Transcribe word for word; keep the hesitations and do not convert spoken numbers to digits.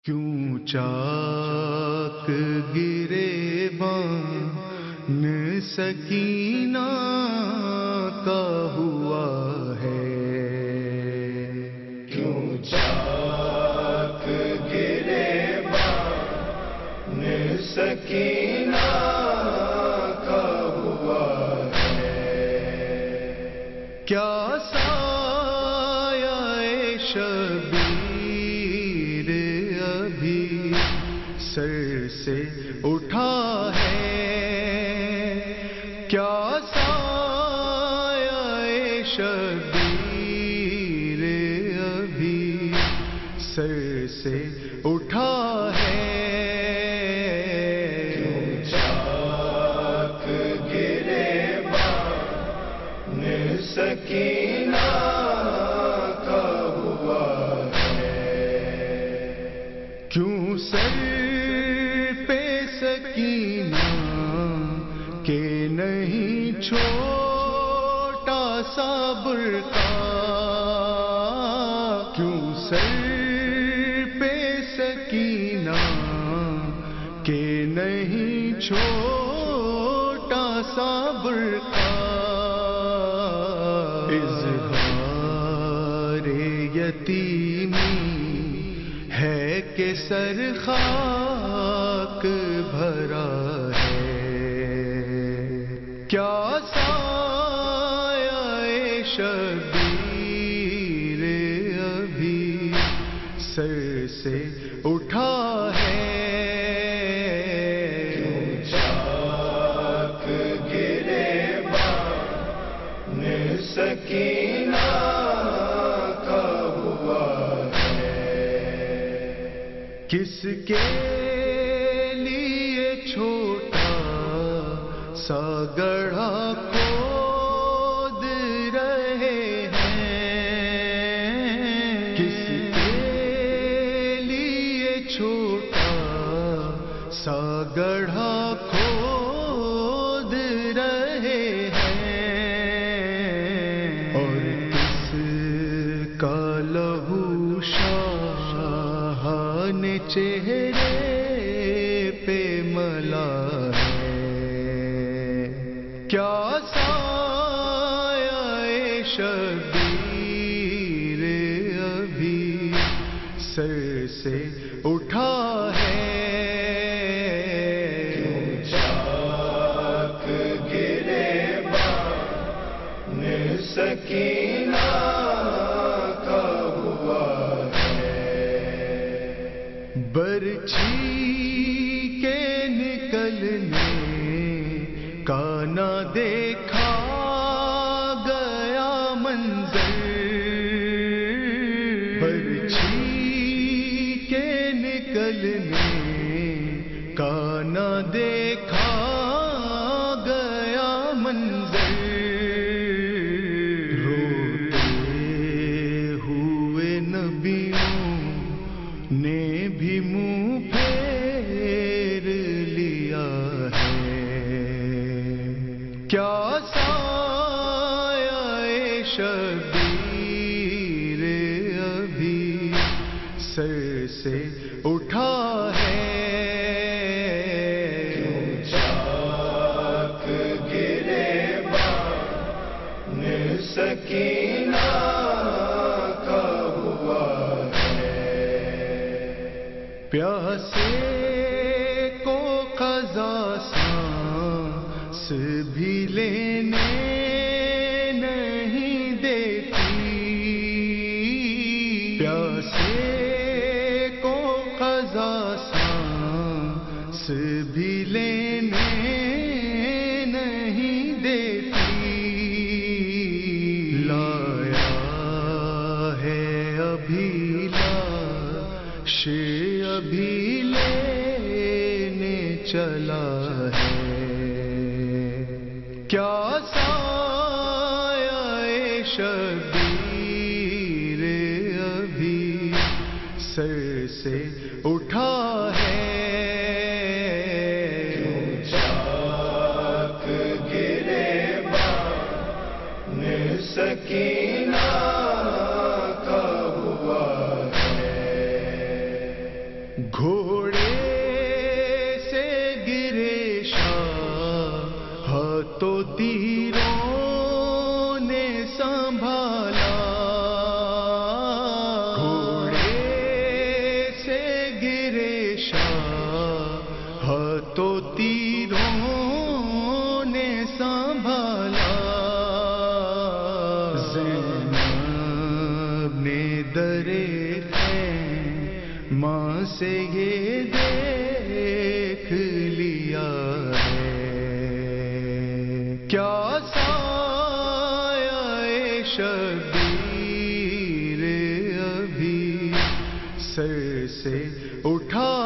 کیوں چاک گرے بان سکینہ کا ہوا ہے، کیوں چاک گرے بان سکینہ کا ہوا ہے، کیا سایہ شبیر ابھی سر سے اٹھا ہے، کیا سایہ شبیر ابھی سر سے اٹھا ہے، کیوں چاک گرے بان سکینہ کا ہوا ہے، کیوں سر پہ سکینہ کہ نہیں چھوٹا سا برقع، کیوں سر پہ سکینہ کہ نہیں چھوٹا سا برقع، اظہار یتیمی ہے کہ سر خاک بھرا ہے، کیا سایہ شبیر ابھی سر سے اٹھا ہے، کیوں چاک گرے بان سکینہ کا ہوا ہے، کس کے لیے چھوٹا سا گڑھا کھود رہے ہیں، کس کے لیے چھوٹا سا گڑھا کھود رہے ہیں، اور کس کا لہو شاہ نے چہرے پہ ملا ہے، کیا سایہ شبیر ابھی سر سے اٹھا ہے، کیوں چاک گرے بان سکینہ کا ہوا ہے، برچھی کے نکلنے کا نہ دیکھا گیا منظر، برچھی کے نکلنے کا نہ دیکھا گیا منظر، روتے ہوئے نبیوں نے بھی منہ پھیر لیا ہے، کیا سایہ شبیر ابھی سر سے اٹھا ہے، کیوں چاک گرے بان سکینہ کا ہوا ہے، پیاسے کو قضا سانس بھی لینے نہیں دیتی، پیاسے کو قضا سانس بھی لینے نہیں دیتی، لایا ہے ابھی لاش ابھی لینے چلا ہے، کیا سایہ شبیر ابھی سر سے اٹھا ہے، کیوں چاک گرے بان سکینہ کا ہوا ہے، گھوڑے سے گرے شاہ تو تیروں نے سنبھالا، گھوڑے سے گرے شاہ تو تیروں نے سنبھالا، زینب نے درے ماں سے یہ دیکھ لیا ہے، کیا سایہ شبیر ابھی سر سے اٹھا